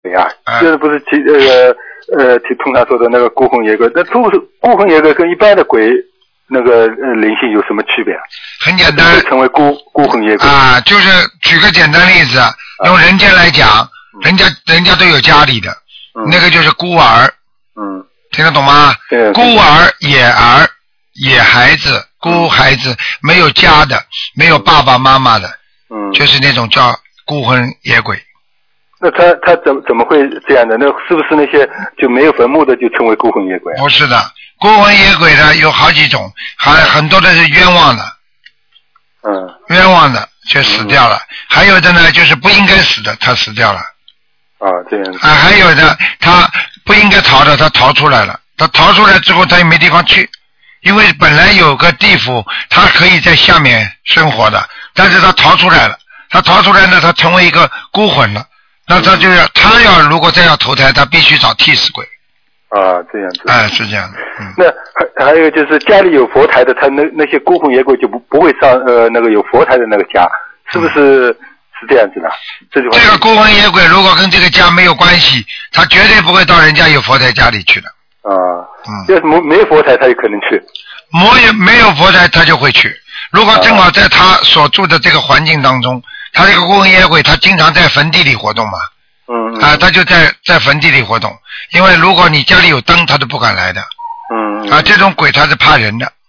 对呀，就是不是通常说的那个孤魂野鬼，那孤魂野鬼跟一般的鬼那个灵性有什么区别啊？ 很简单， 成为孤魂野鬼啊，就是举个简单例子，用人间来讲，人家都有家里的，那个就是孤儿，听得懂吗？孤儿、野孩子、孤孩子，没有家的，没有爸爸妈妈的，就是那种叫孤魂野鬼。 那他怎么会这样的？那是不是那些就没有坟墓的就称为孤魂野鬼？ 不是的，孤魂野鬼的有好几种，很多的是冤枉的，冤枉的就死掉了，还有的呢就是不应该死的，他死掉了。 这样子。 还有的他不应该逃的，他逃出来了，他逃出来之后他也没地方去，因为本来有个地府，他可以在下面生活的，但是他逃出来了，他逃出来呢，他成为一个孤魂了。那他他要如果再要投胎，他必须找替死鬼。 这样子。 是这样的。 那还有就是家里有佛台的，他那些孤魂野鬼就不会上那个有佛台的那个家，是不是这样子的？这个孤魂野鬼如果跟这个家没有关系，他绝对不会到人家有佛台家里去的。 要是没有佛台，他有可能去。 没有佛台，他就会去。如果正好在他所住的这个环境当中，他这个孤魂野鬼，他经常在坟地里活动嘛。他就在坟地里活动，因为如果你家里有灯，他都不敢来的。这种鬼他是怕人的。